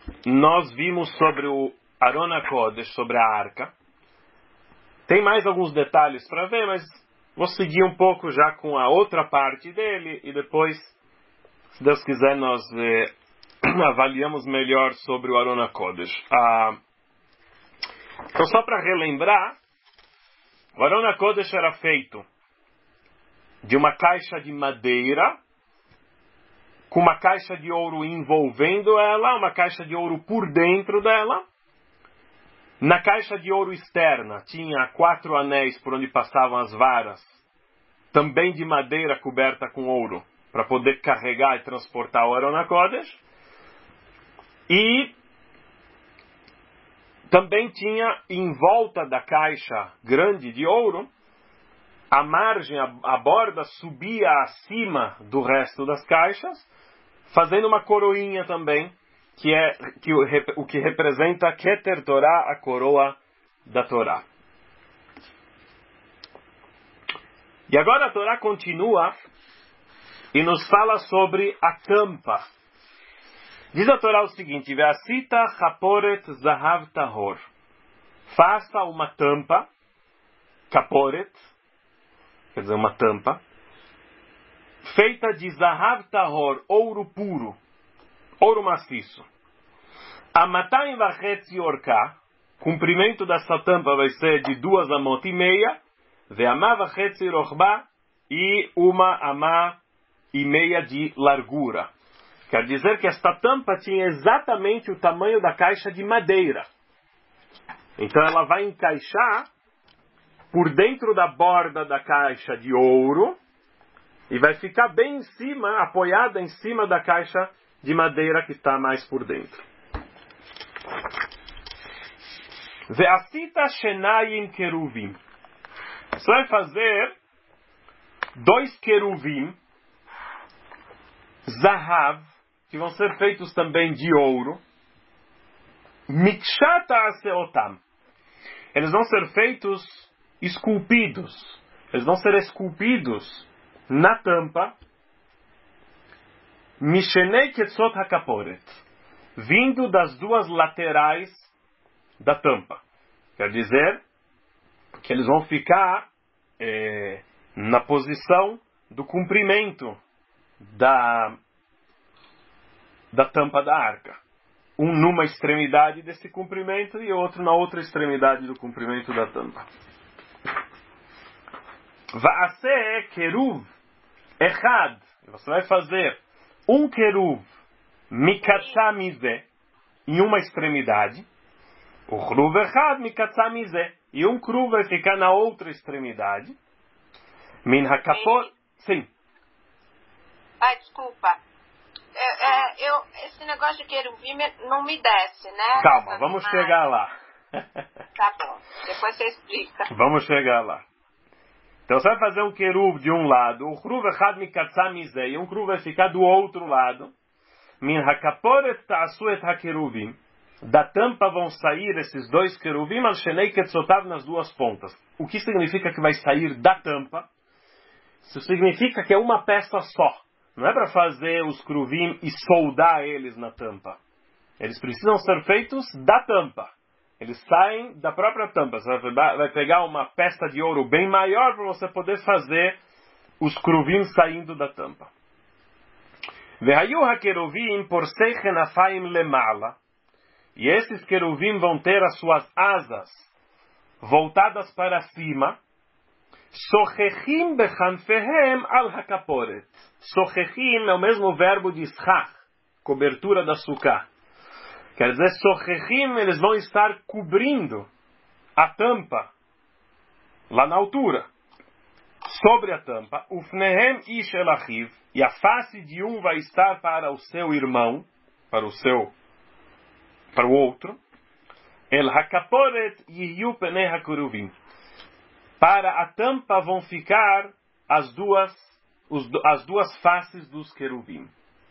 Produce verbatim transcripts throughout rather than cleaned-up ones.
nós vimos sobre o Aron HaKodesh, sobre a arca. Tem mais alguns detalhes para ver, mas vou seguir um pouco já com a outra parte dele e depois, se Deus quiser, nós eh, avaliamos melhor sobre o Aron HaKodesh. Ah, então, só para relembrar, o Aron HaKodesh era feito de uma caixa de madeira com uma caixa de ouro envolvendo ela, uma caixa de ouro por dentro dela. Na caixa de ouro externa tinha quatro anéis por onde passavam as varas, também de madeira coberta com ouro, para poder carregar e transportar o Aron HaKodesh. E também tinha em volta da caixa grande de ouro, a margem, a, a borda subia acima do resto das caixas, fazendo uma coroinha também, que é que o, o que representa Keter Torah, a coroa da Torá. E agora a Torá continua e nos fala sobre a tampa. Diz a Torá o seguinte: Ve'asita chaporet zahav tahor. Faça uma tampa, kaporet, quer dizer, uma tampa, feita de zahav tahor, ouro puro, ouro maciço. Amatain vachetzi orká, comprimento dessa tampa vai ser de duas amot e meia, ve'amá vachetzi rochbá, e uma amá e meia de largura. Quer dizer que esta tampa tinha exatamente o tamanho da caixa de madeira. Então ela vai encaixar por dentro da borda da caixa de ouro e vai ficar bem em cima, apoiada em cima da caixa de madeira que está mais por dentro. Ve'asita shenayim keruvim. Você vai fazer dois queruvim, zahav, que vão ser feitos também de ouro, mikshata aseotam. Eles vão ser feitos esculpidos. Eles vão ser esculpidos na tampa, mishenei ketzot hakaporet, vindo das duas laterais da tampa. Quer dizer que eles vão ficar é, na posição do comprimento da, da tampa da arca. Um numa extremidade desse comprimento e outro na outra extremidade do comprimento da tampa. Va'aseh keruv echad. Você vai fazer um keruv mikatsa mizeh em uma extremidade. O keruv echad mikatsa mizeh. E um keruv vai ficar na outra extremidade. Min hakapot. Sim. Ai, desculpa. É, é, eu, esse negócio de querubim não me desce, né? Calma, vamos chegar lá. Tá bom, depois você explica. Vamos chegar lá. Então você vai fazer um querub de um lado, o keruv echad mikatsa mizeh, e um keruv vai ficar do outro lado. Min hakaporet ta'asu et hakeruvim. Da tampa vão sair esses dois queruvim, al shenei ketzotav, nas duas pontas. O que significa que vai sair da tampa? Isso significa que é uma peça só. Não é para fazer os queruvim e soldar eles na tampa. Eles precisam ser feitos da tampa. Eles saem da própria tampa. Você vai pegar uma peça de ouro bem maior para você poder fazer os queruvim saindo da tampa. Ve'hayu hakeruvim porsei chenafaim lemala. E esses queruvim vão ter as suas asas voltadas para cima. Sochechim bechanfehem al hakaporet. Sochechim é o mesmo verbo de schach, cobertura da sukkah. Quer dizer, sochechim, eles vão estar cobrindo a tampa, lá na altura, sobre a tampa. Ufnehem ish el achiv, e a face de um vai estar para o seu irmão, para o seu, para o outro. El hakaporet yiyu penei hakeruvim. Para a tampa vão ficar as duas, os, as duas faces dos querubim.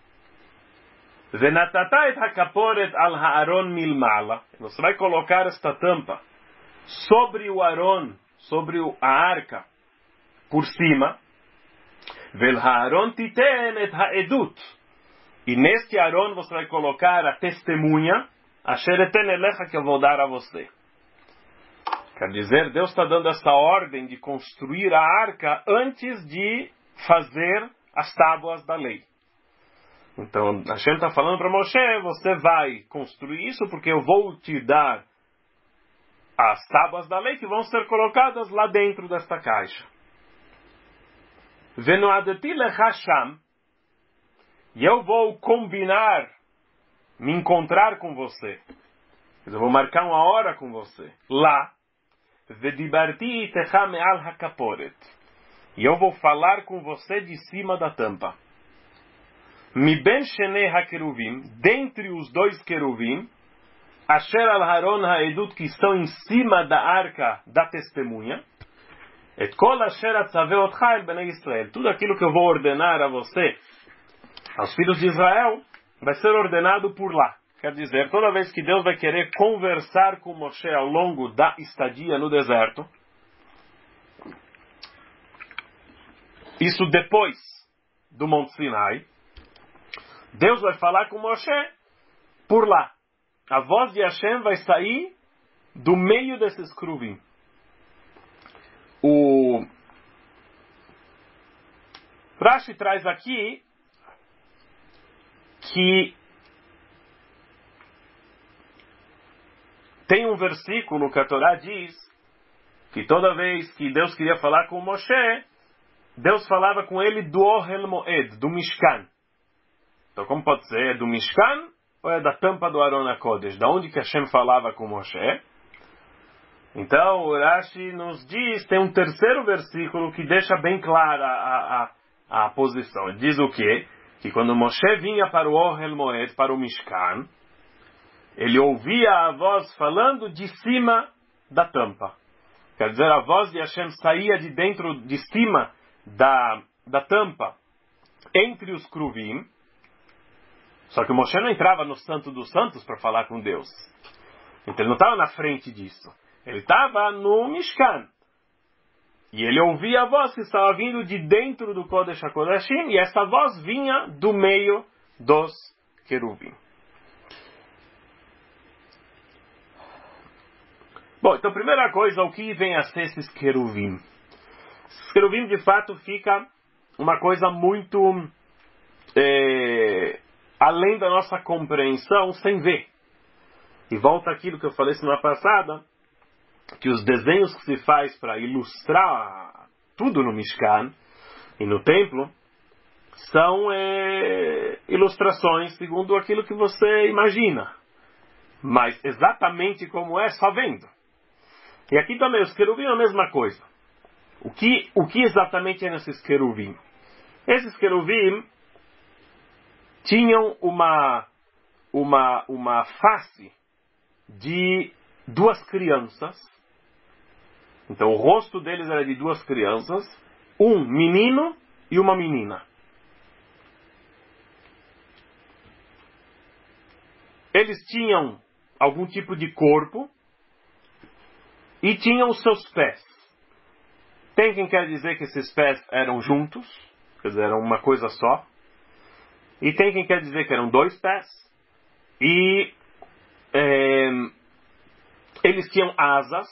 Venatata et hakaporet al haaron milmala. Você vai colocar esta tampa sobre o Aron, sobre a arca, por cima. Vel haaron titen et haedut. E neste Aron você vai colocar a testemunha, Asher eten elecha, que eu vou dar a você. Quer dizer, Deus está dando essa ordem de construir a arca antes de fazer as tábuas da lei. Então, Hashem está falando para Moshe, você vai construir isso porque eu vou te dar as tábuas da lei que vão ser colocadas lá dentro desta caixa. Venoadeti lechasham, e eu vou combinar, me encontrar com você. Eu vou marcar uma hora com você. Lá. Vedibarti itecha me'al hakaporet. E eu vou falar com você de cima da tampa. Mi ben shenei hakeruvim, dentre os dois queruvim, asher al haron haedut, que estão em cima da arca da testemunha, et kol asher atzaveh otcha el bnei Israel, tudo aquilo que eu vou ordenar a você, aos filhos de Israel, vai ser ordenado por lá. Quer dizer, toda vez que Deus vai querer conversar com Moshe ao longo da estadia no deserto, isso depois do Monte Sinai, Deus vai falar com Moshe por lá. A voz de Hashem vai sair do meio desses cruvim. O Rashi traz aqui que tem um versículo que a Torá diz que toda vez que Deus queria falar com Moshe, Deus falava com ele do Ohel Moed, do Mishkan. Então, como pode ser? É do Mishkan ou é da tampa do Aron HaKodesh? Da onde que Hashem falava com Moshe? Então, o Rashi nos diz, tem um terceiro versículo que deixa bem clara a, a, a posição. Ele diz o quê? Que quando Moshe vinha para o Ohel Moed, para o Mishkan, ele ouvia a voz falando de cima da tampa. Quer dizer, a voz de Hashem saía de dentro, de cima da, da tampa, entre os cruvim. Só que o Moshe não entrava no Santo dos Santos para falar com Deus. Então ele não estava na frente disso. Ele estava no Mishkan. E ele ouvia a voz que estava vindo de dentro do Kodesh HaKodashim, e essa voz vinha do meio dos querubim. Bom, então, primeira coisa, o que vem a ser esses queruvim? Esses queruvim, de fato, fica uma coisa muito é, além da nossa compreensão, sem ver. E volta aquilo que eu falei semana passada, que os desenhos que se faz para ilustrar tudo no Mishkan e no templo, são é, ilustrações segundo aquilo que você imagina. Mas exatamente como é, só vendo. E aqui também, os querubim é a mesma coisa. O que, o que exatamente é nesses querubim? Esses querubim tinham uma, uma, uma face de duas crianças. Então o rosto deles era de duas crianças, um menino e uma menina. Eles tinham algum tipo de corpo e tinham os seus pés. Tem quem quer dizer que esses pés eram juntos, quer dizer, eram uma coisa só. E tem quem quer dizer que eram dois pés. E é, eles tinham asas.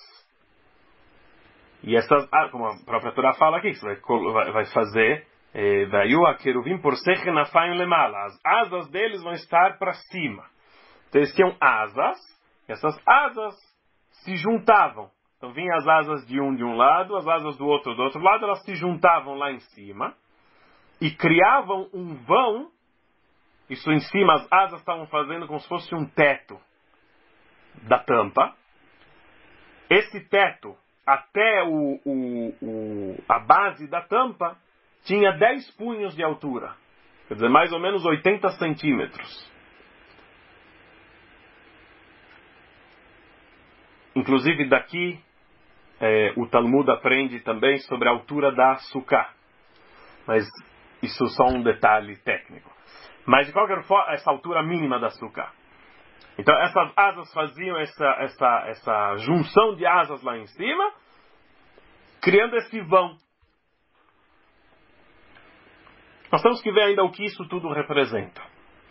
E essas, como a própria Torá fala aqui, que você vai, vai fazer, Vayu querubim por sechem afayim lemala. As asas deles vão estar para cima. Então eles tinham asas, e essas asas se juntavam. Então vinham as asas de um de um lado, as asas do outro do outro lado, elas se juntavam lá em cima, e criavam um vão. Isso em cima, as asas estavam fazendo como se fosse um teto da tampa. Esse teto, até o, o, o, a base da tampa, tinha dez punhos de altura. Quer dizer, mais ou menos oitenta centímetros. Inclusive daqui, é, o Talmud aprende também sobre a altura da Sukkah. Mas isso é só um detalhe técnico. Mas de qualquer forma, essa altura mínima da Sukkah. Então essas asas faziam essa, essa, essa junção de asas lá em cima, criando esse vão. Nós temos que ver ainda o que isso tudo representa.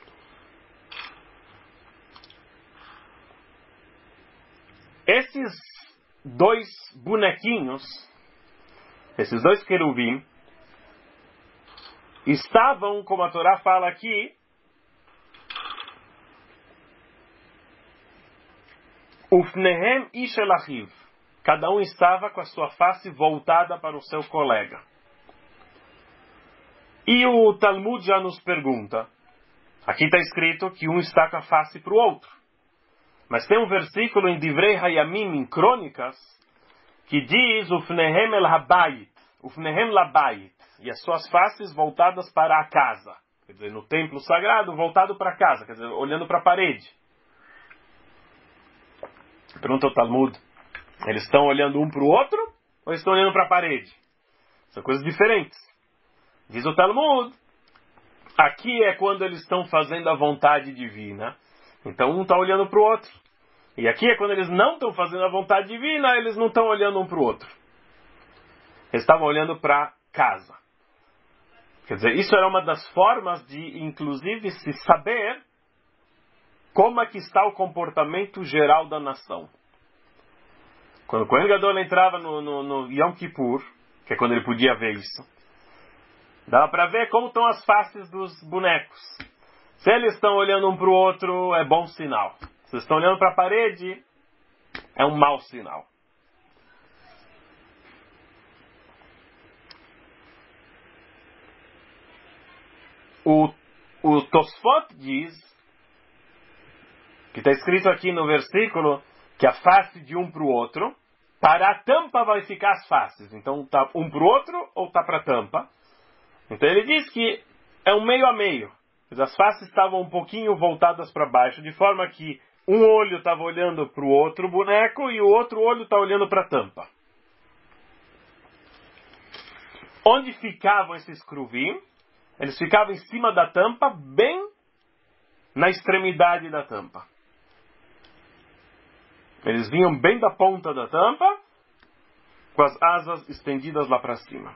Esses dois bonequinhos, esses dois querubim, estavam, como a Torá fala aqui, Ufnehem ishel achiv. Cada um estava com a sua face voltada para o seu colega. E o Talmud já nos pergunta, aqui está escrito que um está com a face para o outro. Mas tem um versículo em Divrei Hayamim, em Crônicas, que diz Ufnehem el habayit, Ufnehem labayit, e as suas faces voltadas para a casa. Quer dizer, no templo sagrado, voltado para a casa, quer dizer, olhando para a parede. Pergunta o Talmud, eles estão olhando um para o outro ou estão olhando para a parede? São coisas diferentes. Diz o Talmud, aqui é quando eles estão fazendo a vontade divina, então um está olhando para o outro. E aqui é quando eles não estão fazendo a vontade divina, eles não estão olhando um para o outro. Eles estavam olhando para casa. Quer dizer, isso era uma das formas de, inclusive, se saber como é que está o comportamento geral da nação. Quando o Kohen Gadol entrava no, no, no Yom Kippur, que é quando ele podia ver isso, dava para ver como estão as faces dos bonecos. Se eles estão olhando um para o outro, é bom sinal. Se eles estão olhando para a parede, é um mau sinal. O, o Tosfot diz, que está escrito aqui no versículo, que a face de um para o outro, para a tampa vai ficar as faces. Então, está um para o outro ou está para a tampa? Então, ele diz que é um meio a meio. As faces estavam um pouquinho voltadas para baixo, de forma que um olho estava olhando para o outro boneco e o outro olho está olhando para a tampa. Onde ficavam esses cruvim? Eles ficavam em cima da tampa, bem na extremidade da tampa. Eles vinham bem da ponta da tampa, com as asas estendidas lá para cima.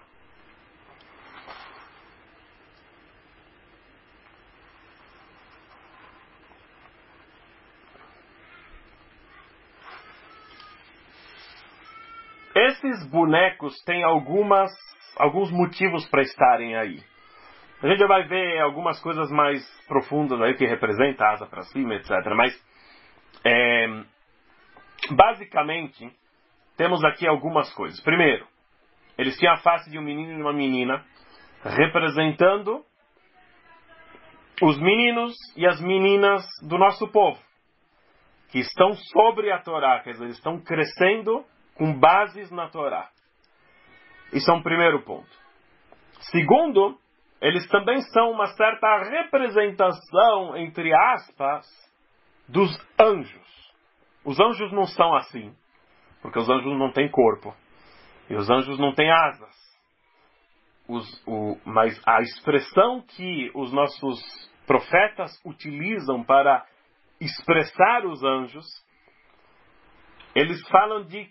Esses bonecos têm algumas, alguns motivos para estarem aí. A gente já vai ver algumas coisas mais profundas aí que representam a asa para cima, etcétera. Mas, é, basicamente, temos aqui algumas coisas. Primeiro, eles tinham a face de um menino e uma menina, representando os meninos e as meninas do nosso povo, que estão sobre a Torá, quer dizer, eles estão crescendo com bases na Torá. Isso é um primeiro ponto. Segundo, eles também são uma certa representação, entre aspas, dos anjos. Os anjos não são assim, porque os anjos não têm corpo, e os anjos não têm asas. Os, o, mas a expressão que os nossos profetas utilizam para expressar os anjos, eles falam de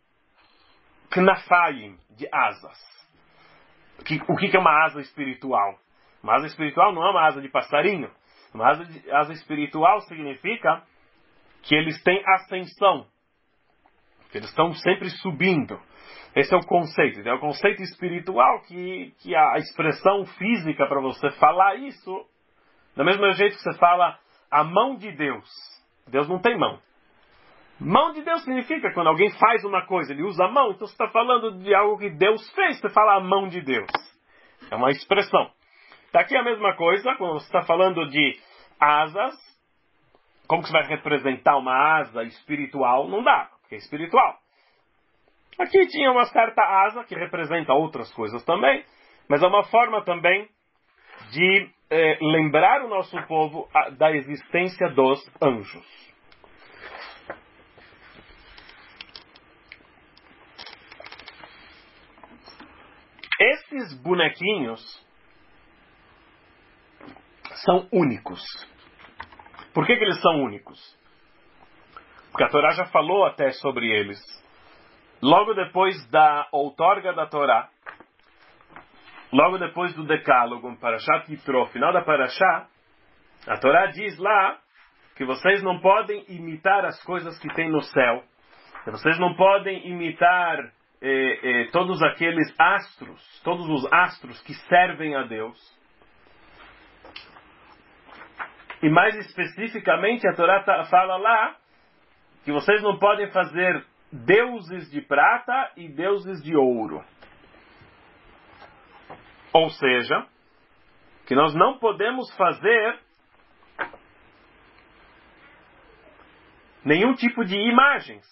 knafayim, de asas. Que, o que é uma asa espiritual? Uma asa espiritual não é uma asa de passarinho. Uma asa, de, asa espiritual significa que eles têm ascensão. Que eles estão sempre subindo. Esse é o conceito. É o conceito espiritual que, que a expressão física para você falar isso, do mesmo jeito que você fala a mão de Deus. Deus não tem mão. Mão de Deus significa quando alguém faz uma coisa, ele usa a mão, então você está falando de algo que Deus fez, você fala a mão de Deus. É uma expressão. Daqui a mesma coisa, quando você está falando de asas, como que você vai representar uma asa espiritual? Não dá, porque é espiritual. Aqui tinha uma certa asa que representa outras coisas também, mas é uma forma também de eh, lembrar o nosso povo a, da existência dos anjos. Esses bonequinhos são únicos. Por que que eles são únicos? Porque a Torá já falou até sobre eles. Logo depois da outorga da Torá, logo depois do Decálogo, Parashat Yitro, final da Parashá, a Torá diz lá que vocês não podem imitar as coisas que tem no céu, Vocês não podem imitar eh, eh, todos aqueles astros, todos os astros que servem a Deus. E mais especificamente, a Torá fala lá que vocês não podem fazer deuses de prata e deuses de ouro. Ou seja, que nós não podemos fazer nenhum tipo de imagens.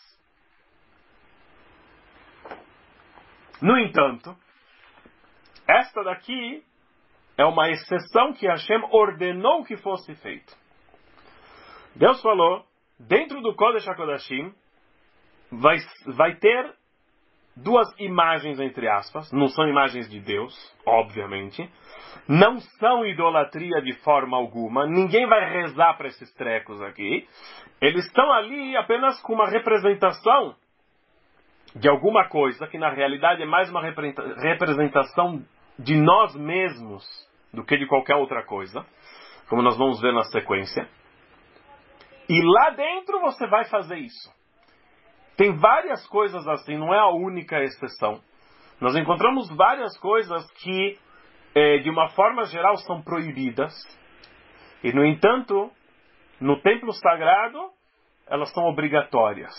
No entanto, esta daqui é uma exceção que Hashem ordenou que fosse feito. Deus falou, dentro do Kodesh HaKodashim, vai, vai ter duas imagens, entre aspas. Não são imagens de Deus, obviamente. Não são idolatria de forma alguma. Ninguém vai rezar para esses trecos aqui. Eles estão ali apenas com uma representação de alguma coisa, que na realidade é mais uma representação de nós mesmos do que de qualquer outra coisa, como nós vamos ver na sequência. E lá dentro você vai fazer isso. Tem várias coisas assim, não é a única exceção. Nós encontramos várias coisas que, eh, de uma forma geral, são proibidas. E, no entanto, no templo sagrado, elas são obrigatórias.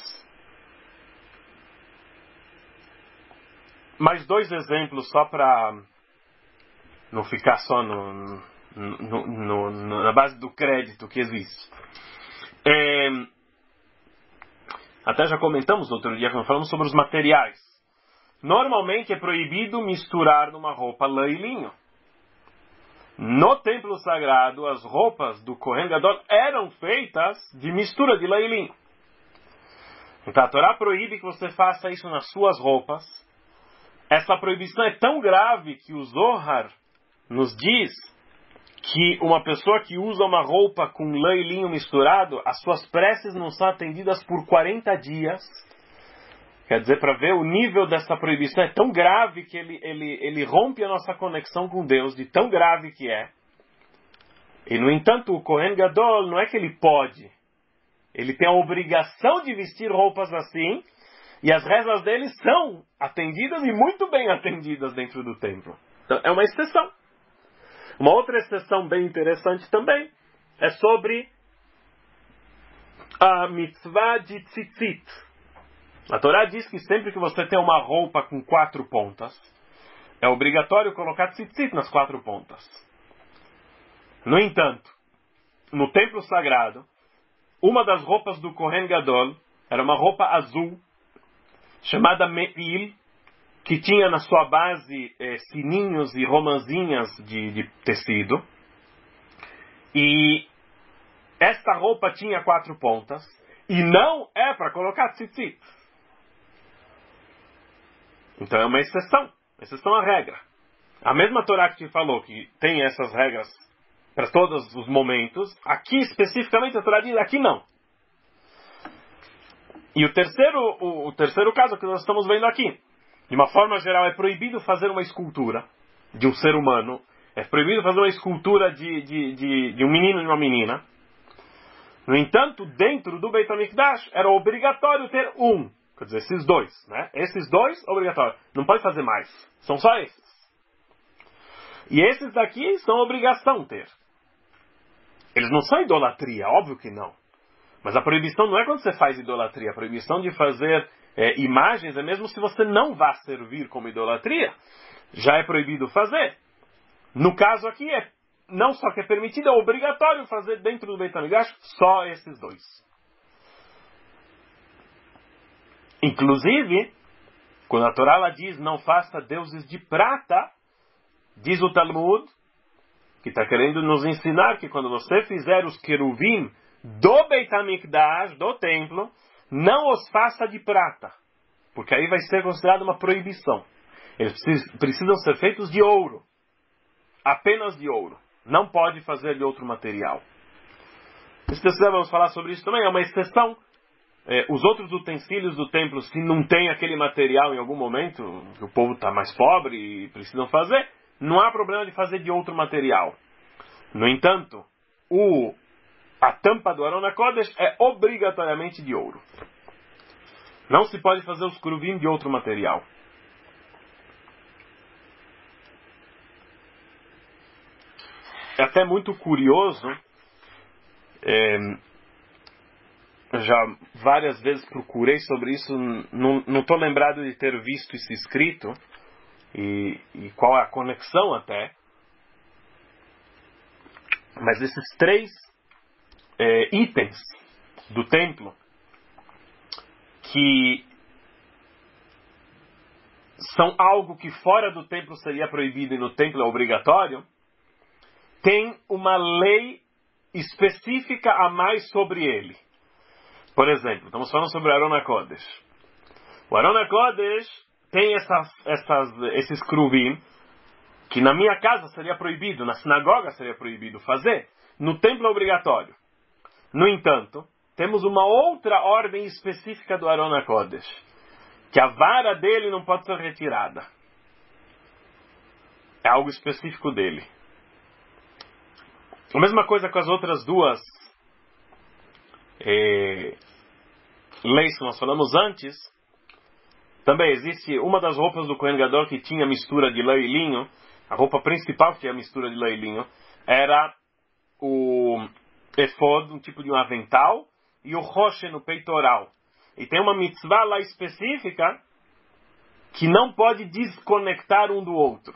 Mais dois exemplos, só para não ficar só no, no, no, no, na base do crédito que existe. É, até já comentamos outro dia, quando falamos sobre os materiais. Normalmente é proibido misturar numa roupa lã e linho. No templo sagrado, as roupas do Kohen Gadol eram feitas de mistura de lã e linho. Então a Torá proíbe que você faça isso nas suas roupas. Essa proibição é tão grave que o Zohar nos diz que uma pessoa que usa uma roupa com lã e linho misturado, as suas preces não são atendidas por quarenta dias. Quer dizer, para ver o nível dessa proibição é tão grave que ele, ele, ele rompe a nossa conexão com Deus, de tão grave que é. E, no entanto, o Kohen Gadol não é que ele pode. Ele tem a obrigação de vestir roupas assim, e as rezas dele são atendidas e muito bem atendidas dentro do templo. Então, é uma exceção. Uma outra exceção bem interessante também é sobre a mitzvah de tzitzit. A Torá diz que sempre que você tem uma roupa com quatro pontas, é obrigatório colocar tzitzit nas quatro pontas. No entanto, no templo sagrado, uma das roupas do Kohen Gadol era uma roupa azul, chamada Me'il, que tinha na sua base eh, sininhos e romanzinhas de, de tecido. E esta roupa tinha quatro pontas, e não é para colocar tzitzit. Então é uma exceção, exceção à regra. A mesma Torá que te falou que tem essas regras para todos os momentos, aqui especificamente a Torá diz, aqui não. E o terceiro, o, o terceiro caso que nós estamos vendo aqui, de uma forma geral, é proibido fazer uma escultura de um ser humano, é proibido fazer uma escultura de, de, de, de um menino e uma menina. No entanto, dentro do Beit HaMikdash era obrigatório ter um. Quer dizer, esses dois, né? Esses dois, obrigatório. Não pode fazer mais. São só esses. E esses daqui são obrigação ter. Eles não são idolatria, óbvio que não. Mas a proibição não é quando você faz idolatria. A proibição de fazer é, imagens é mesmo se você não vá servir como idolatria. Já é proibido fazer. No caso aqui, é não só que é permitido, é obrigatório fazer dentro do Beit HaMikdash só esses dois. Inclusive, quando a Torá ela diz não faça deuses de prata, diz o Talmud, que está querendo nos ensinar que quando você fizer os queruvim do Beit HaMikdash, do templo, não os faça de prata, porque aí vai ser considerado uma proibição. Eles precisam ser feitos de ouro, apenas de ouro. Não pode fazer de outro material. Se precisamos falar sobre isso também, é uma exceção. É, os outros utensílios do templo, se não tem aquele material em algum momento, que o povo está mais pobre e precisam fazer, não há problema de fazer de outro material. No entanto, o, a tampa do Aron HaKodesh é obrigatoriamente de ouro. Não se pode fazer os keruvim de outro material. É até muito curioso, é, já várias vezes procurei sobre isso, não estou lembrado de ter visto isso escrito, e, e qual é a conexão até, mas esses três é, itens do templo, que são algo que fora do templo seria proibido e no templo é obrigatório, tem uma lei específica a mais sobre ele. Por exemplo, estamos falando sobre o Aron HaKodesh. O Aron HaKodesh tem essas, essas, esses keruvim que na minha casa seria proibido, na sinagoga seria proibido fazer, no templo é obrigatório. No entanto, temos uma outra ordem específica do Aron HaKodesh, que a vara dele não pode ser retirada. É algo específico dele. A mesma coisa com as outras duas eh, leis que nós falamos antes. Também existe uma das roupas do Kohen Gadol que tinha mistura de lã e linho. A roupa principal que tinha mistura de lã e linho era o efod, um tipo de um avental, e o roche no peitoral. E tem uma mitzvah lá específica que não pode desconectar um do outro.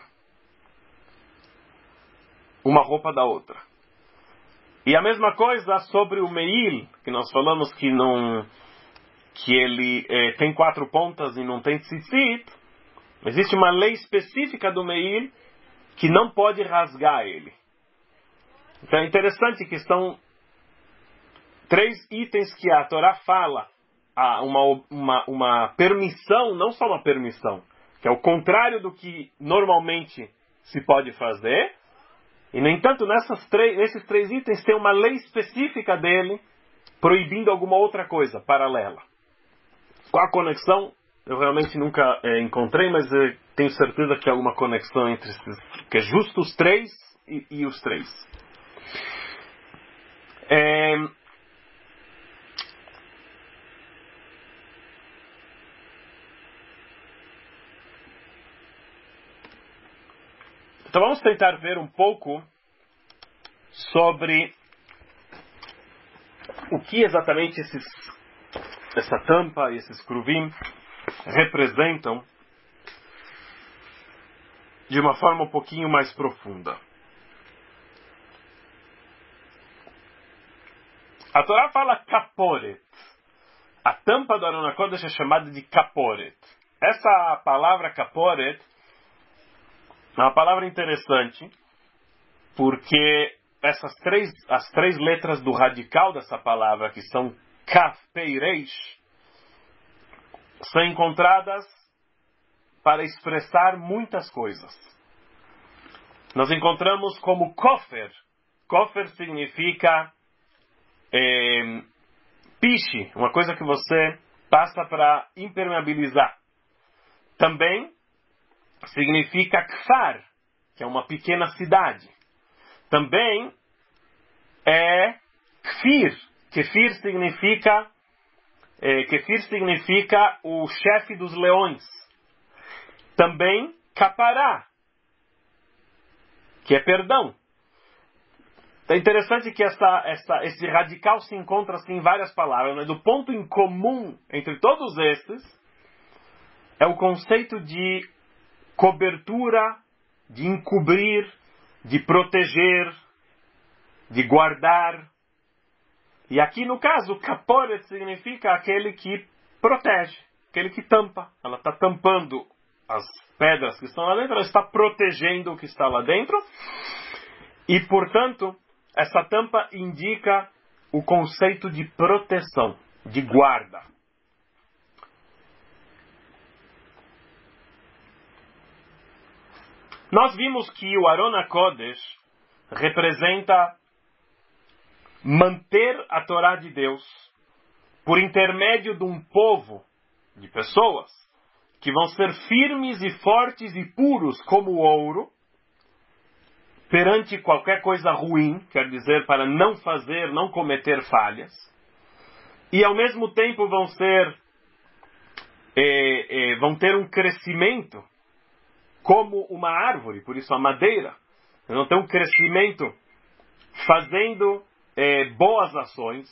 Uma roupa da outra. E a mesma coisa sobre o meil, que nós falamos que não, que ele eh, tem quatro pontas e não tem tzitzit. Existe uma lei específica do meil que não pode rasgar ele. Então é interessante que são três itens que a Torá fala, ah, uma, uma, uma permissão, não só uma permissão, que é o contrário do que normalmente se pode fazer. E, no entanto, nessas três, nesses três itens tem uma lei específica dele proibindo alguma outra coisa paralela. Qual a conexão? Eu realmente nunca é, encontrei, mas é, tenho certeza que há alguma conexão entre esses, que é justo os três e, e os três. É... Então vamos tentar ver um pouco sobre o que exatamente esses, essa tampa e esses keruvim representam de uma forma um pouquinho mais profunda. A Torá fala kaporet. A tampa do Aron HaKodesh é chamada de kaporet. Essa palavra kaporet é uma palavra interessante, porque essas três, as três letras do radical dessa palavra, que são kaf, pei, reish, são encontradas para expressar muitas coisas. Nós encontramos como kofer. Kofer significa é, piche, uma coisa que você passa para impermeabilizar. Também significa kfar, que é uma pequena cidade. Também é kfir. Kefir significa, é, kefir significa o chefe dos leões. Também capará, que é perdão. É interessante que essa, essa, esse radical se encontra assim, em várias palavras, mas o ponto em comum entre todos esses é o conceito de cobertura, de encobrir, de proteger, de guardar. E aqui no caso, kaporet significa aquele que protege, aquele que tampa. Ela está tampando as pedras que estão lá dentro, ela está protegendo o que está lá dentro. E, portanto, essa tampa indica o conceito de proteção, de guarda. Nós vimos que o Aron HaKodesh representa manter a Torá de Deus por intermédio de um povo, de pessoas, que vão ser firmes e fortes e puros como o ouro, perante qualquer coisa ruim, quer dizer, para não fazer, não cometer falhas, e ao mesmo tempo vão ser é, é, vão ter um crescimento como uma árvore, por isso a madeira. Eles vão ter um crescimento fazendo é, boas ações.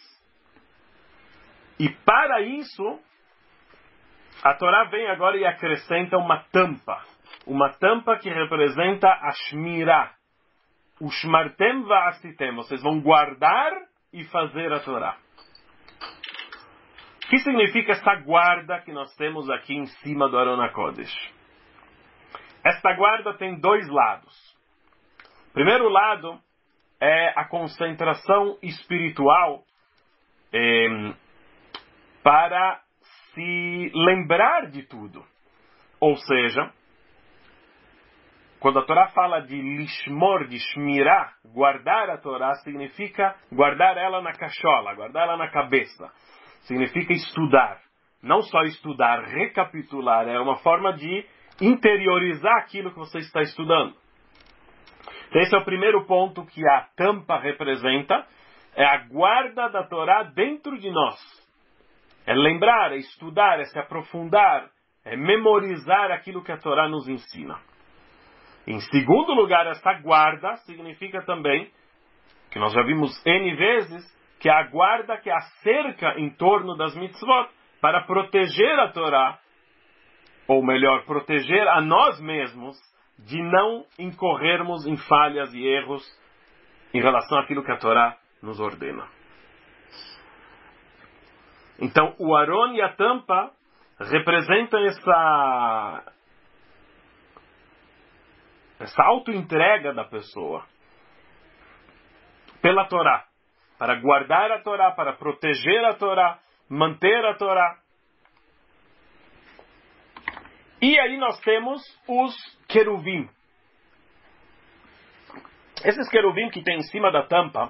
E para isso, a Torá vem agora e acrescenta uma tampa. Uma tampa que representa a Shmirah. O Shmartem va'asitem. Vocês vão guardar e fazer a Torá. O que significa essa guarda que nós temos aqui em cima do Aron HaKodesh? Esta guarda tem dois lados. O primeiro lado é a concentração espiritual é, para se lembrar de tudo. Ou seja, quando a Torá fala de lishmor, de shmirah, guardar a Torá significa guardar ela na cachola, guardar ela na cabeça. Significa estudar. Não só estudar, recapitular. É uma forma de interiorizar aquilo que você está estudando. Esse é o primeiro ponto que a tampa representa. É a guarda da Torá dentro de nós. É lembrar, é estudar, é se aprofundar, é memorizar aquilo que a Torá nos ensina. Em segundo lugar, essa guarda significa também, que nós já vimos N vezes, que é a guarda que é a cerca em torno das mitzvot, para proteger a Torá, ou melhor, proteger a nós mesmos, de não incorrermos em falhas e erros em relação àquilo que a Torá nos ordena. Então, o Aron e a tampa representam essa, essa auto-entrega da pessoa pela Torá, para guardar a Torá, para proteger a Torá, manter a Torá. E aí nós temos os queruvim. Esses queruvim que tem em cima da tampa,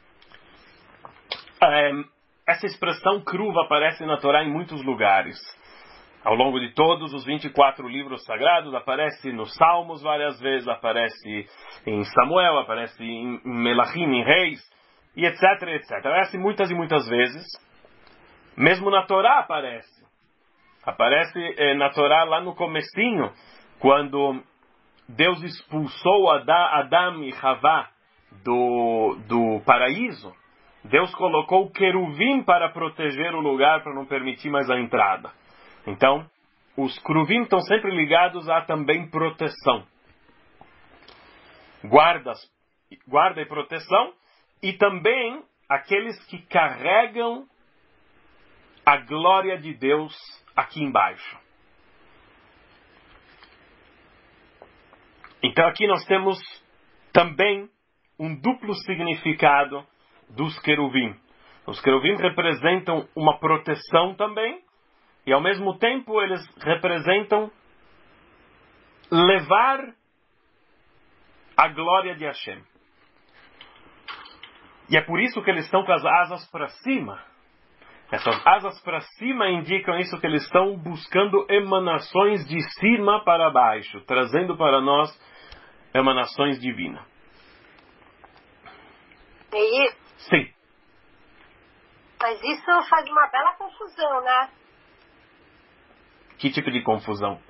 é, essa expressão cruva aparece na Torá em muitos lugares. Ao longo de todos os vinte e quatro livros sagrados, aparece nos Salmos várias vezes, aparece em Samuel, aparece em Melachim, em Reis, e etc, etcétera. Aparece muitas e muitas vezes. Mesmo na Torá aparece. Aparece eh, na Torá lá no comecinho, quando Deus expulsou Adão e Havá do, do paraíso. Deus colocou o queruvim para proteger o lugar, para não permitir mais a entrada. Então, os queruvim estão sempre ligados a também proteção. Guardas, guarda e proteção. E também aqueles que carregam a glória de Deus aqui embaixo. Então aqui nós temos também um duplo significado dos queruvim. Os queruvim representam uma proteção também, e ao mesmo tempo eles representam levar a glória de Hashem. E é por isso que eles estão com as asas para cima. Essas asas para cima indicam isso, que eles estão buscando emanações de cima para baixo, trazendo para nós emanações divinas. É isso? Sim. Mas isso faz uma bela confusão, né? Que tipo de confusão?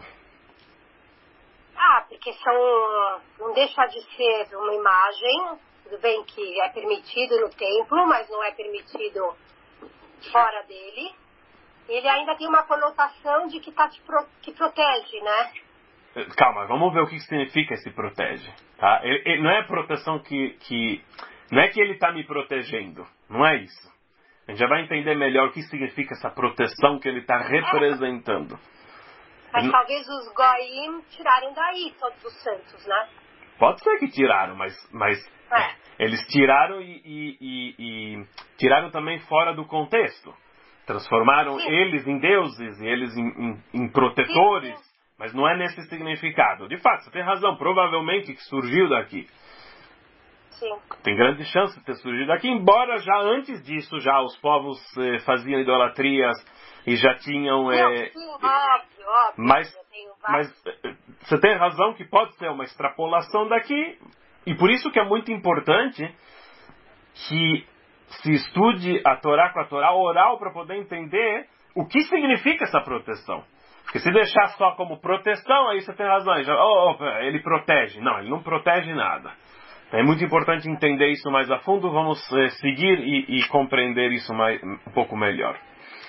Ah, porque são, não deixa de ser uma imagem, tudo bem que é permitido no templo, mas não é permitido fora dele. Ele ainda tem uma conotação de que, tá te pro, que protege, né? Calma, vamos ver o que significa esse protege. Tá? Ele, ele, não é proteção que, que... Não é que ele está me protegendo. Não é isso. A gente já vai entender melhor o que significa essa proteção que ele está representando. É. Mas não... talvez os goyim tiraram daí todos os santos, né? Pode ser que tiraram, mas, mas é. eles tiraram e, e, e, e tiraram também fora do contexto. Transformaram Sim. eles em deuses e eles em, em, em protetores, Sim. mas não é nesse significado. De fato, você tem razão, provavelmente que surgiu daqui. Sim. Tem grande chance de ter surgido daqui, embora já antes disso já os povos eh, faziam idolatrias e já tinham... Não, eh, sim, óbvio, óbvio. Mas, mas eh, você tem razão que pode ser uma extrapolação daqui, e por isso que é muito importante que se estude a Torá com a Torá oral para poder entender o que significa essa proteção. Porque se deixar só como proteção, aí você tem razão. Já, oh, oh, ele protege. Não, ele não protege nada. É muito importante entender isso mais a fundo. Vamos eh, seguir e, e compreender isso mais, um pouco melhor.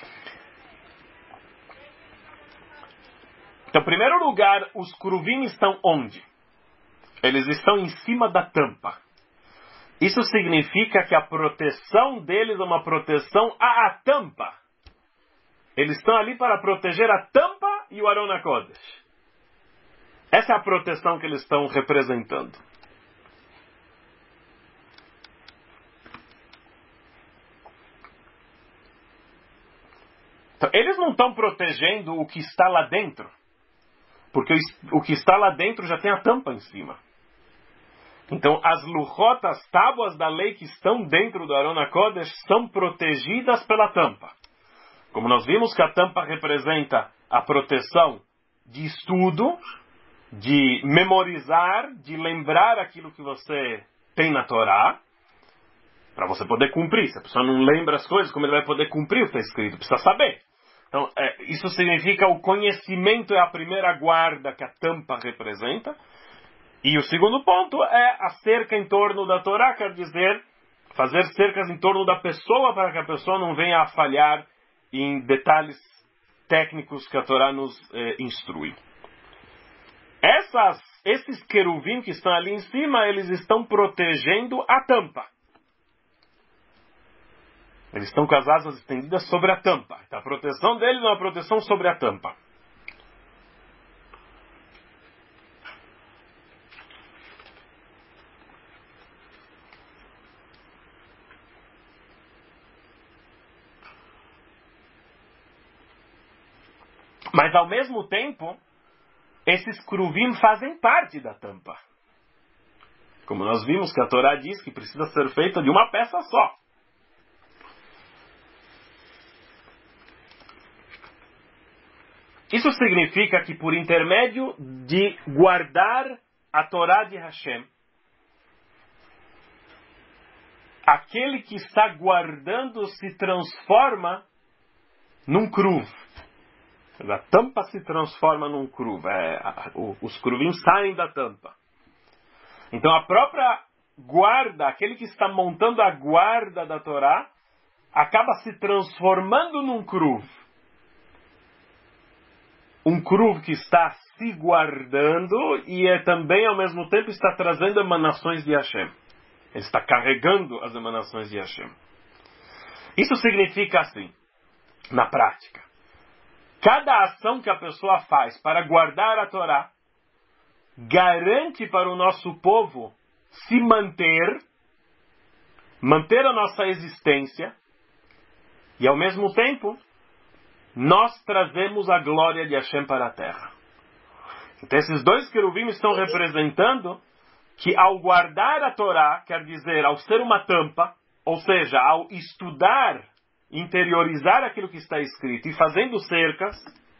Então, em primeiro lugar, os cruvim estão onde? Eles estão em cima da tampa. Isso significa que a proteção deles é uma proteção à tampa. Eles estão ali para proteger a tampa e o Aron HaKodesh. Essa é a proteção que eles estão representando. Então, eles não estão protegendo o que está lá dentro. Porque o que está lá dentro já tem a tampa em cima. Então, as luchot, as tábuas da lei que estão dentro do Aron HaKodesh são protegidas pela tampa. Como nós vimos que a tampa representa a proteção de estudo, de memorizar, de lembrar aquilo que você tem na Torá, para você poder cumprir. Se a pessoa não lembra as coisas, como ele vai poder cumprir o que está escrito? Precisa saber. Então, é, isso significa o conhecimento é a primeira guarda que a tampa representa. E o segundo ponto é a cerca em torno da Torá, quer dizer, fazer cercas em torno da pessoa para que a pessoa não venha a falhar em detalhes técnicos que a Torá nos eh, instrui. Essas, esses queruvim que estão ali em cima, eles estão protegendo a tampa. Eles estão com as asas estendidas sobre a tampa. Então, a proteção deles é uma proteção sobre a tampa. Mas, ao mesmo tempo, esses cruvim fazem parte da tampa. Como nós vimos que a Torá diz que precisa ser feita de uma peça só. Isso significa que, por intermédio de guardar a Torá de Hashem, aquele que está guardando se transforma num cruv. A tampa se transforma num cruv. É, a, o, os cruvim saem da tampa. Então a própria guarda, aquele que está montando a guarda da Torá, acaba se transformando num cruv. Um cruv que está se guardando e é também ao mesmo tempo está trazendo emanações de Hashem. Ele está carregando as emanações de Hashem. Isso significa assim, na prática. Cada ação que a pessoa faz para guardar a Torá garante para o nosso povo se manter, manter a nossa existência e, ao mesmo tempo, nós trazemos a glória de Hashem para a terra. Então, esses dois querubim estão representando que, ao guardar a Torá, quer dizer, ao ser uma tampa, ou seja, ao estudar, interiorizar aquilo que está escrito e fazendo cercas,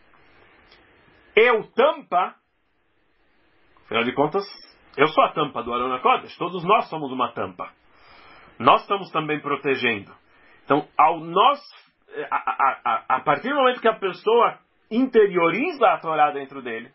eu, tampa, afinal de contas, eu sou a tampa do Aron HaKodesh, todos nós somos uma tampa. Nós estamos também protegendo. Então, ao nós, a, a, a, a partir do momento que a pessoa interioriza a Torá dentro dele,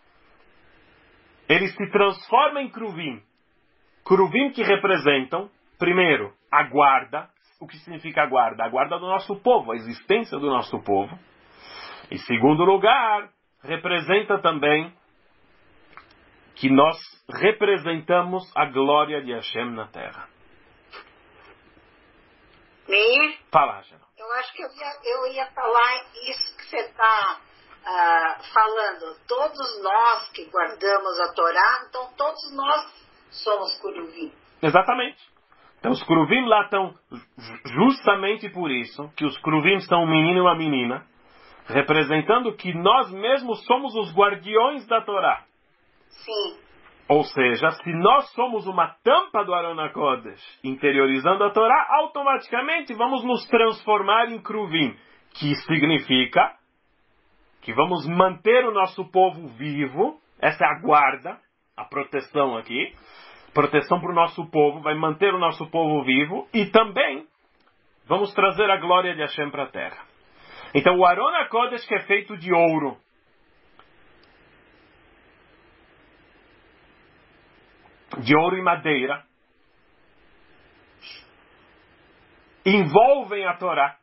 ele se transforma em cruvim. Cruvim que representam, primeiro, a guarda. O que significa a guarda? A guarda do nosso povo, a existência do nosso povo. Em segundo lugar, representa também que nós representamos a glória de Hashem na terra. Meir? Fala, Hashem. Eu acho que eu ia, eu ia falar isso que você está uh, falando. Todos nós que guardamos a Torá, então todos nós somos curuvim. Exatamente. Então os cruvim lá estão justamente por isso, que os cruvim são um menino e uma menina, representando que nós mesmos somos os guardiões da Torá. Sim. Ou seja, se nós somos uma tampa do Aron HaKodesh, interiorizando a Torá, automaticamente vamos nos transformar em cruvim, que significa que vamos manter o nosso povo vivo, essa é a guarda, a proteção aqui, proteção para o nosso povo, vai manter o nosso povo vivo, e também vamos trazer a glória de Hashem para a terra. Então o Aron HaKodesh, que é feito de ouro, de ouro e madeira, envolvem a Torá.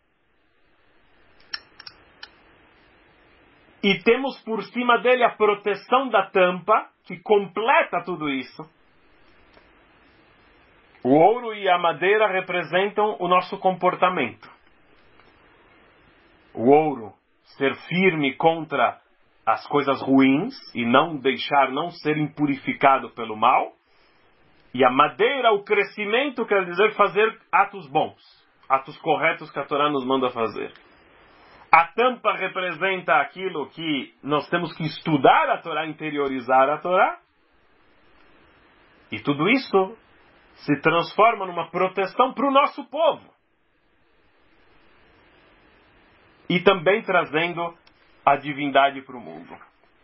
E temos por cima dele a proteção da tampa, que completa tudo isso. O ouro e a madeira representam o nosso comportamento. O ouro, ser firme contra as coisas ruins e não deixar, não ser impurificado pelo mal. E a madeira, o crescimento, quer dizer fazer atos bons, atos corretos que a Torá nos manda fazer. A tampa representa aquilo que nós temos que estudar a Torá, interiorizar a Torá. E tudo isso se transforma numa proteção para o nosso povo. E também trazendo a divindade para o mundo.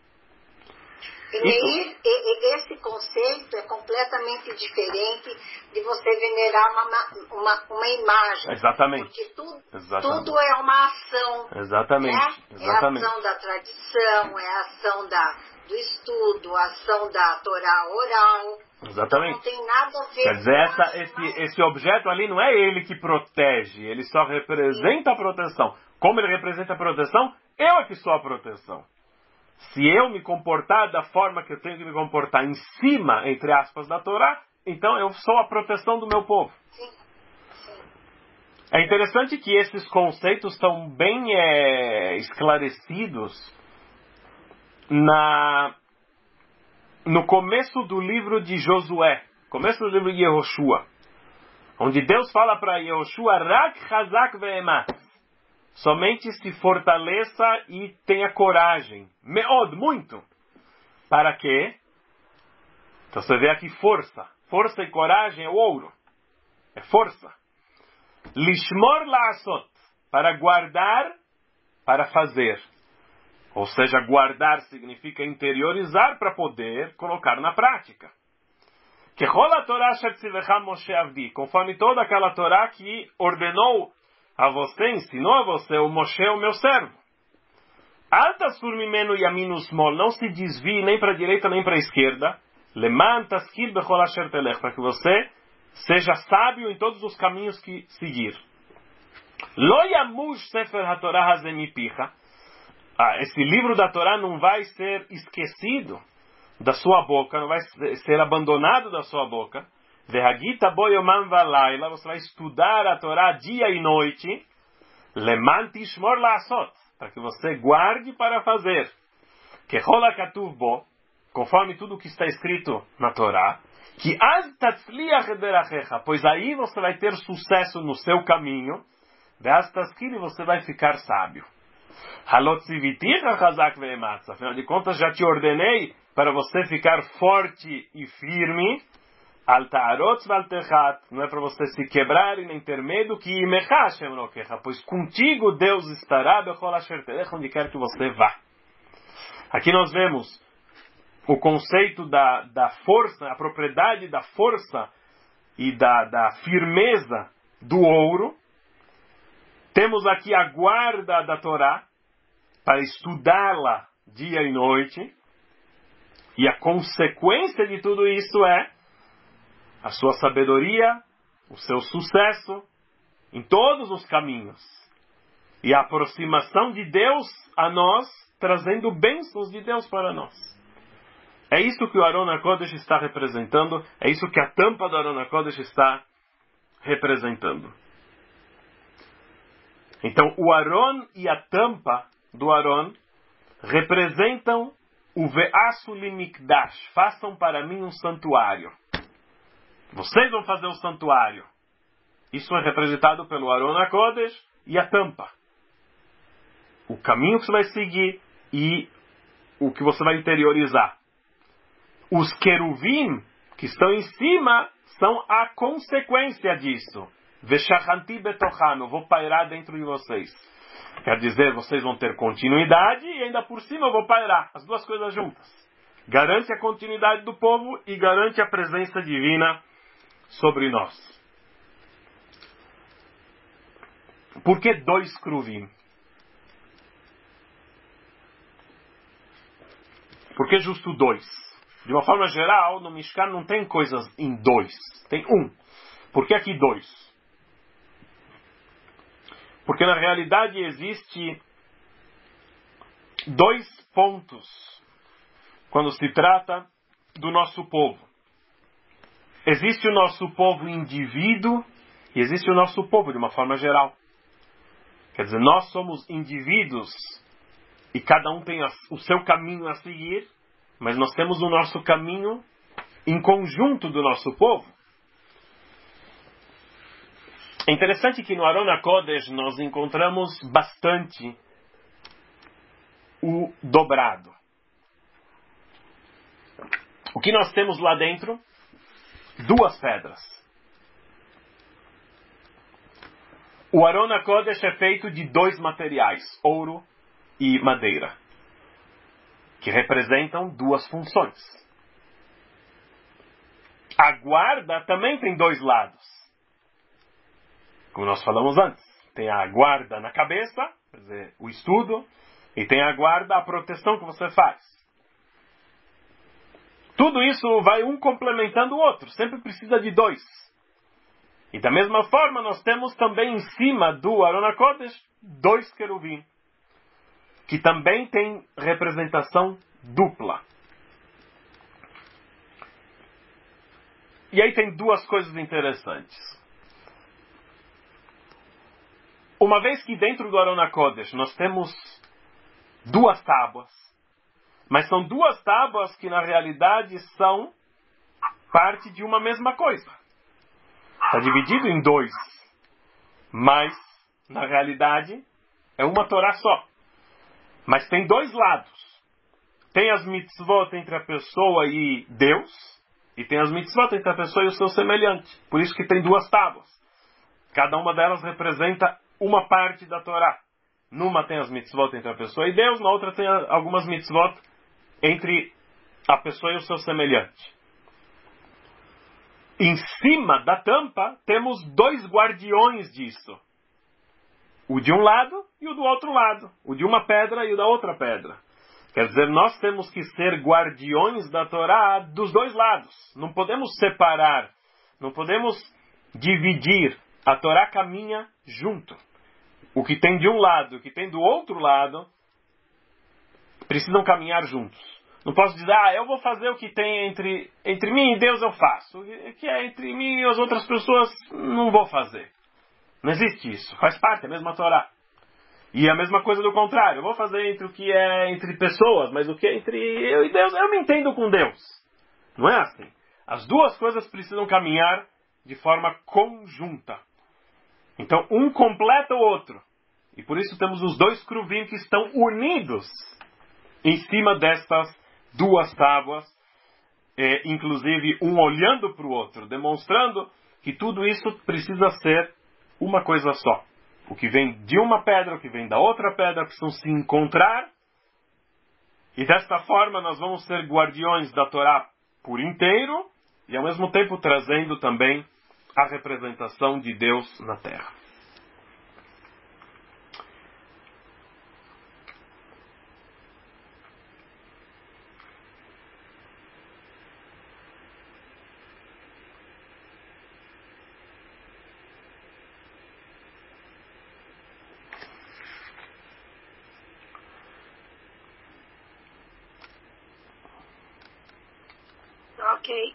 E esse conceito é completamente diferente de você venerar uma, uma, uma imagem. Exatamente. Porque tudo, Exatamente. tudo é uma ação. Exatamente. Né? Exatamente. É a ação da tradição, é a ação da, do estudo, a ação da Torá oral. Exatamente. Então não tem nada a ver Quer dizer, com essa, esse, esse objeto ali não é ele que protege, ele só representa a proteção. Como ele representa a proteção, eu é que sou a proteção. Se eu me comportar da forma que eu tenho que me comportar em cima, entre aspas, da Torá, então eu sou a proteção do meu povo. Sim. Sim. É interessante que esses conceitos estão bem é, esclarecidos na, no começo do livro de Josué, começo do livro de Yehoshua, onde Deus fala para Yehoshua, Rak Chazak Ve'ematz. Somente se fortaleça e tenha coragem. Meod, muito. Para quê? Então você vê aqui força. Força e coragem é o ouro. É força. Lishmor la'asot. Para guardar, para fazer. Ou seja, guardar significa interiorizar para poder colocar na prática. Kechol haTorah asher tzivcha Moshe avdi. Conforme toda aquela Torá que ordenou a você, ensinou a você, o Moshe, o meu servo. Alta surmimeno yaminu smol, não se desvie nem para a direita nem para a esquerda. Leman taskil bechol asher telech, para que você seja sábio em todos os caminhos que seguir. Lo yamush sefer haTorah hazeh mipicha. Ah, esse livro da Torá não vai ser esquecido da sua boca, não vai ser abandonado da sua boca. Vehagita boyomam valaila, você vai estudar a Torá dia e noite. Leman tishmor la'asot, para que você guarde para fazer. Kechol hakatuv bo, conforme tudo que está escrito na Torá. Que az tatzliach berachecha, pois aí você vai ter sucesso no seu caminho. Ve'az taskil, você vai ficar sábio. Halot tziviticha chazak ve'ematz, afinal de contas já te ordenei para você ficar forte e firme. Altarot valtechat, não é para você se quebrar e nem ter medo, que imechashem lokecha, pois contigo Deus estará, bechol asher telech, onde quer que você vá. Aqui nós vemos o conceito da, da força, a propriedade da força e da, da firmeza do ouro. Temos aqui a guarda da Torá, para estudá-la dia e noite, e a consequência de tudo isso é a sua sabedoria, o seu sucesso em todos os caminhos. E a aproximação de Deus a nós, trazendo bênçãos de Deus para nós. É isso que o Aron HaKodesh está representando, é isso que a tampa do Aron HaKodesh está representando. Então, o Aron e a tampa do Aron representam o Ve'asu Limikdash. Façam para mim um santuário. Vocês vão fazer o santuário. Isso é representado pelo Aron HaKodesh e a tampa. O caminho que você vai seguir e o que você vai interiorizar. Os queruvim que estão em cima são a consequência disso. Veshachanti betocham, eu vou pairar dentro de vocês. Quer dizer, vocês vão ter continuidade e ainda por cima eu vou pairar. As duas coisas juntas. Garante a continuidade do povo e garante a presença divina sobre nós. Por que dois cruvim? Por que justo dois? de uma forma geral, no Mishkan não tem coisas em dois. Tem um. Por que aqui dois? Porque na realidade existe dois pontos quando se trata do nosso povo. Existe o nosso povo indivíduo e existe o nosso povo de uma forma geral. Quer dizer, nós somos indivíduos e cada um tem o seu caminho a seguir, mas nós temos o nosso caminho em conjunto do nosso povo. É interessante que no Aron HaKodesh nós encontramos bastante o dobrado. O que nós temos lá dentro? Duas pedras. O Aron HaKodesh é feito de dois materiais, ouro e madeira, que representam duas funções. A guarda também tem dois lados. Como nós falamos antes, tem a guarda na cabeça, quer dizer, o estudo, e tem a guarda, a proteção que você faz. Tudo isso vai um complementando o outro, sempre precisa de dois. E da mesma forma nós temos também em cima do Aron HaKodesh dois querubim, que também tem representação dupla. E aí tem duas coisas interessantes. Uma vez que dentro do Aron HaKodesh nós temos duas tábuas, mas são duas tábuas que na realidade são parte de uma mesma coisa. Está dividido em dois, mas na realidade é uma Torá só. Mas tem dois lados. Tem as mitzvot entre a pessoa e Deus, e tem as mitzvot entre a pessoa e o seu semelhante. Por isso que tem duas tábuas. Cada uma delas representa uma parte da Torá. Numa tem as mitzvot entre a pessoa e Deus, na outra tem algumas mitzvot entre a pessoa e o seu semelhante. Em cima da tampa temos dois guardiões disso. O de um lado e o do outro lado. O de uma pedra e o da outra pedra. Quer dizer, nós temos que ser guardiões da Torá dos dois lados. Não podemos separar. Não podemos dividir. A Torá caminha junto. O que tem de um lado e o que tem do outro lado precisam caminhar juntos. Não posso dizer, ah, eu vou fazer o que tem entre, entre mim e Deus eu faço. O que é entre mim e as outras pessoas, não vou fazer. Não existe isso. Faz parte, é a mesma Torá. E a mesma coisa do contrário. Eu vou fazer entre o que é entre pessoas, mas o que é entre eu e Deus, eu me entendo com Deus. Não é assim. As duas coisas precisam caminhar de forma conjunta. Então, um completa o outro. E por isso temos os dois cruvim que estão unidos em cima destas duas tábuas, eh, inclusive um olhando para o outro, demonstrando que tudo isso precisa ser uma coisa só. O que vem de uma pedra, o que vem da outra pedra, precisam se encontrar. E desta forma nós vamos ser guardiões da Torá por inteiro e ao mesmo tempo trazendo também a representação de Deus na Terra. Ok.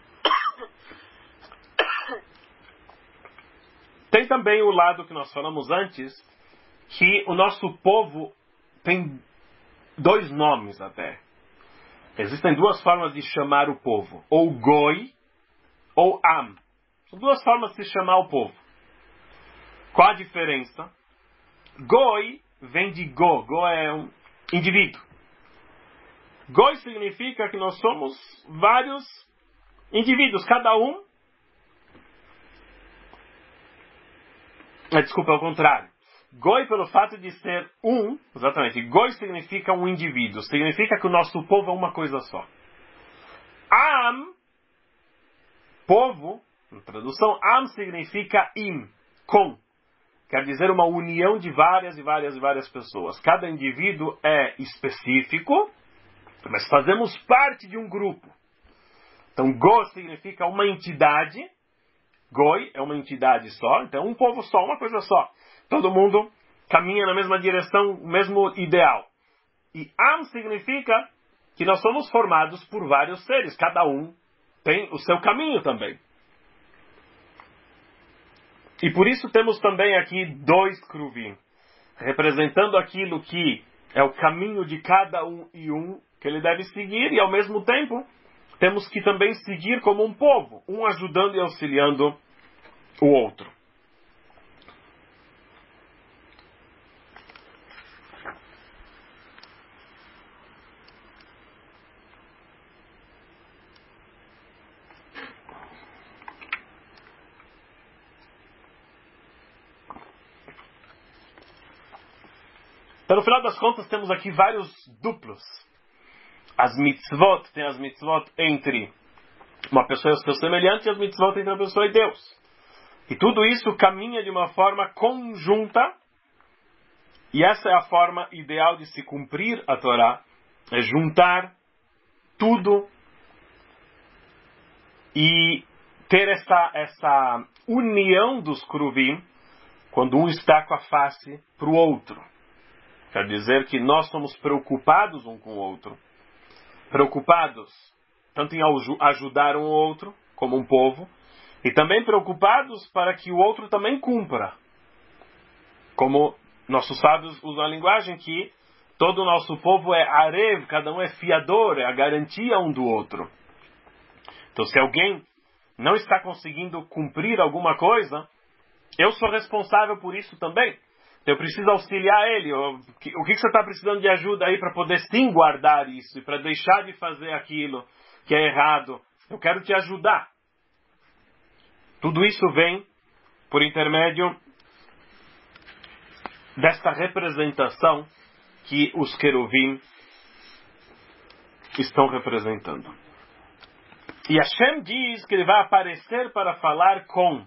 Tem também o lado que nós falamos antes, que o nosso povo tem dois nomes até. Existem duas formas de chamar o povo, ou Goi ou Am. São duas formas de se chamar o povo. Qual a diferença? Goi vem de Go. Go é um indivíduo. Goi significa que nós somos vários indivíduos, cada um... Desculpa, ao contrário. Goi, pelo fato de ser um, exatamente, Goi significa um indivíduo, significa que o nosso povo é uma coisa só. Am, povo, na tradução, Am significa im, com. Quer dizer uma união de várias e várias e várias pessoas. Cada indivíduo é específico, mas fazemos parte de um grupo. Então, Go significa uma entidade. Goi é uma entidade só. Então, um povo só, uma coisa só. Todo mundo caminha na mesma direção, o mesmo ideal. E Am significa que nós somos formados por vários seres. Cada um tem o seu caminho também. E por isso temos também aqui dois Kruvim, representando aquilo que é o caminho de cada um e um que ele deve seguir, e ao mesmo tempo temos que também seguir como um povo, um ajudando e auxiliando o outro. Então, no final das contas, temos aqui vários duplos. As mitzvot, tem as mitzvot entre uma pessoa e o seu semelhante, e as mitzvot entre a pessoa e Deus. E tudo isso caminha de uma forma conjunta, e essa é a forma ideal de se cumprir a Torá, é juntar tudo e ter essa, essa união dos Kruvim, quando um está com a face para o outro. Quer dizer que nós somos preocupados um com o outro. Preocupados tanto em ajudar um outro, como um povo, e também preocupados para que o outro também cumpra. Como nossos sábios usam a linguagem que todo o nosso povo é arev, cada um é fiador, é a garantia um do outro. Então, se alguém não está conseguindo cumprir alguma coisa, eu sou responsável por isso também. Eu preciso auxiliar ele. O que, o que você está precisando de ajuda aí para poder sim guardar isso e para deixar de fazer aquilo que é errado? Eu quero te ajudar. Tudo isso vem por intermédio desta representação que os queruvim estão representando. E Hashem diz que ele vai aparecer para falar com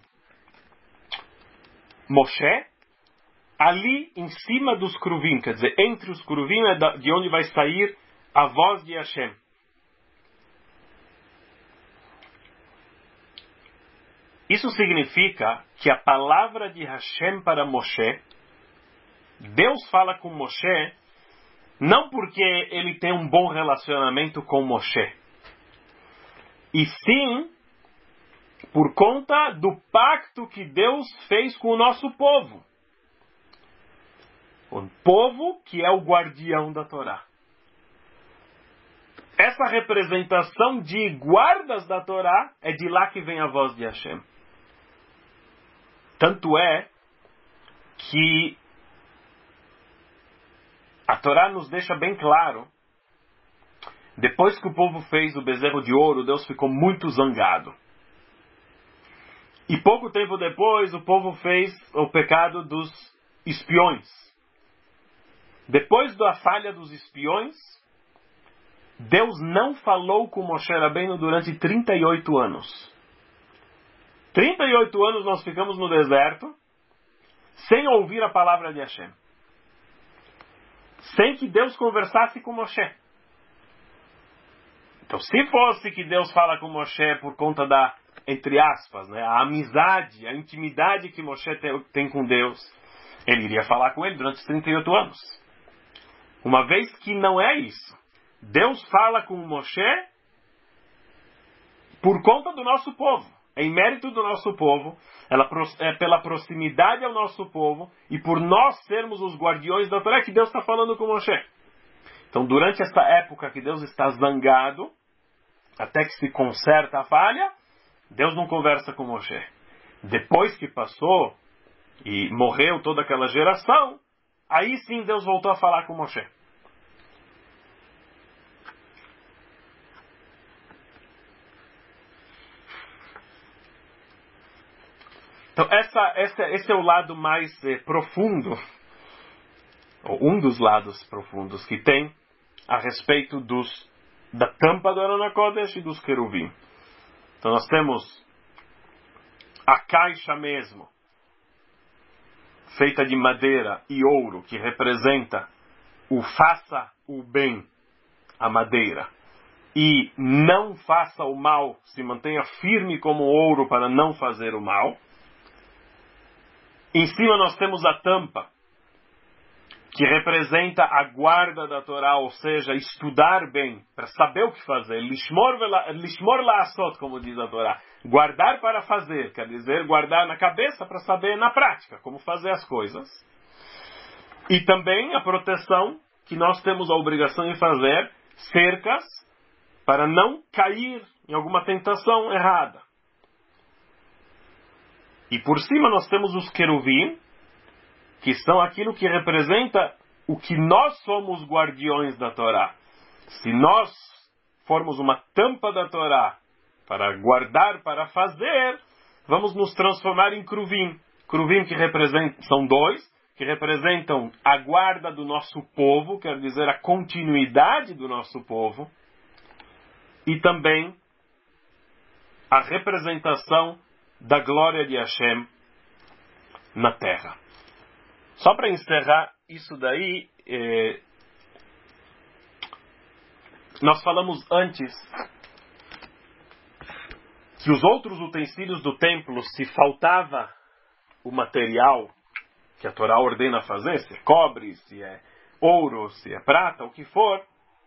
Moshe, ali em cima dos Kruvim, quer dizer, entre os Kruvim é de onde vai sair a voz de Hashem. Isso significa que a palavra de Hashem para Moshe, Deus fala com Moshe, não porque ele tem um bom relacionamento com Moshe, e sim por conta do pacto que Deus fez com o nosso povo. O povo que é o guardião da Torá. Essa representação de guardas da Torá é de lá que vem a voz de Hashem. Tanto é que a Torá nos deixa bem claro, depois que o povo fez o bezerro de ouro, Deus ficou muito zangado. E pouco tempo depois, o povo fez o pecado dos espiões. Depois da falha dos espiões, Deus não falou com Moshe Rabbeinu durante trinta e oito anos. trinta e oito anos nós ficamos no deserto, sem ouvir a palavra de Hashem. Sem que Deus conversasse com Moshe. Então, se fosse que Deus fala com Moshe por conta da, entre aspas, né, a amizade, a intimidade que Moshe tem com Deus, ele iria falar com ele durante trinta e oito anos. Uma vez que não é isso. Deus fala com Moshe por conta do nosso povo. É em mérito do nosso povo, ela, é pela proximidade ao nosso povo e por nós sermos os guardiões da Torá que Deus está falando com Moshe. Então, durante essa época que Deus está zangado, até que se conserta a falha, Deus não conversa com Moshe. Depois que passou e morreu toda aquela geração, aí sim Deus voltou a falar com Moshe. Então essa, essa, esse é o lado mais eh, profundo, ou um dos lados profundos que tem a respeito dos, da tampa do Aron HaKodesh e dos queruvim. Então nós temos a caixa mesmo, feita de madeira e ouro, que representa o faça o bem, a madeira. e não faça o mal, se mantenha firme como ouro para não fazer o mal. Em cima nós temos a tampa, que representa a guarda da Torá, ou seja, estudar bem, para saber o que fazer. Lishmor la'asot, como diz a Torá. Guardar para fazer, quer dizer, guardar na cabeça para saber na prática como fazer as coisas. E também a proteção, que nós temos a obrigação de fazer, cercas, para não cair em alguma tentação errada. E por cima nós temos os queruvim, que são aquilo que representa o que nós somos guardiões da Torá. Se nós formos uma tampa da Torá para guardar, para fazer, vamos nos transformar em cruvim. Cruvim que representam, são dois, que representam a guarda do nosso povo, quer dizer, a continuidade do nosso povo, e também a representação da glória de Hashem na terra. Só para encerrar isso daí, eh, nós falamos antes que os outros utensílios do templo, se faltava o material que a Torá ordena fazer, se é cobre, se é ouro, se é prata, o que for,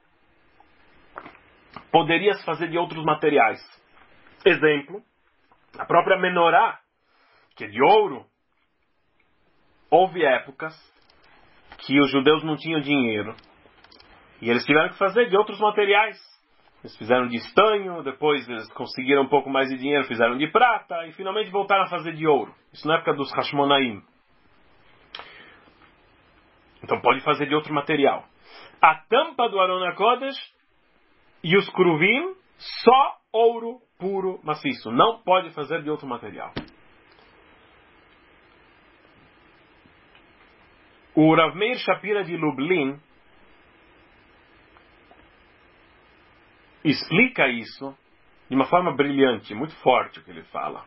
poderias fazer de outros materiais. Exemplo, a própria menorá, que é de ouro. Houve épocas que os judeus não tinham dinheiro e eles tiveram que fazer de outros materiais. Eles fizeram de estanho, depois eles conseguiram um pouco mais de dinheiro, fizeram de prata e finalmente voltaram a fazer de ouro. Isso na época dos Hashmonaim. Então pode fazer de outro material. A tampa do Aron HaKodesh e os cruvim, só ouro puro maciço. Não pode fazer de outro material. O Rav Meir Shapira de Lublin explica isso de uma forma brilhante, muito forte o que ele fala.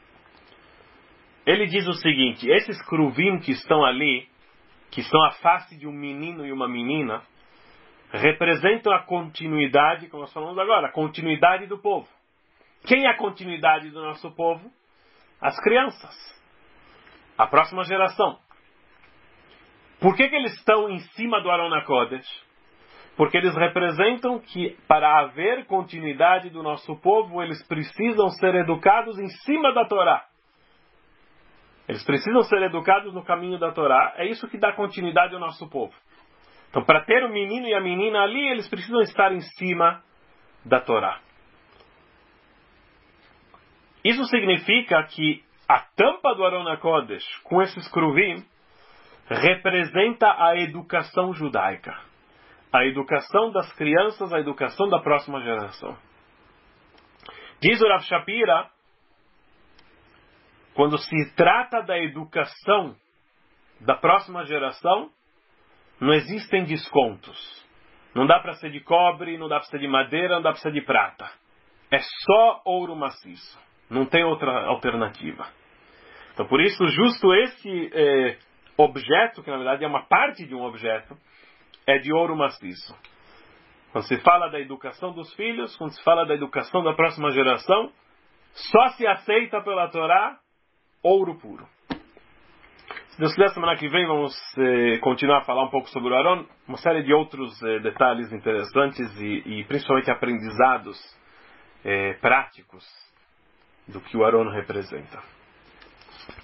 Ele diz o seguinte: esses cruvim que estão ali, que são a face de um menino e uma menina, representam a continuidade, como nós falamos agora, a continuidade do povo. Quem é a continuidade do nosso povo? As crianças. A próxima geração. Por que que eles estão em cima do Aron HaKodesh? Porque eles representam que, para haver continuidade do nosso povo, eles precisam ser educados em cima da Torá. Eles precisam ser educados no caminho da Torá. É isso que dá continuidade ao nosso povo. Então, para ter o menino e a menina ali, eles precisam estar em cima da Torá. Isso significa que a tampa do Aron HaKodesh, com esses cruvim, representa a educação judaica. A educação das crianças, a educação da próxima geração. Diz o Rav Shapira, quando se trata da educação da próxima geração, não existem descontos. Não dá para ser de cobre, não dá para ser de madeira, não dá para ser de prata. É só ouro maciço. Não tem outra alternativa. Então, por isso, justo esse eh, objeto, que na verdade é uma parte de um objeto, é de ouro maciço. Quando se fala da educação dos filhos, quando se fala da educação da próxima geração, só se aceita pela Torá ouro puro. Se Deus quiser, semana que vem vamos eh, continuar a falar um pouco sobre o Aron, uma série de outros eh, detalhes interessantes e, e principalmente aprendizados eh, práticos do que o Aron representa.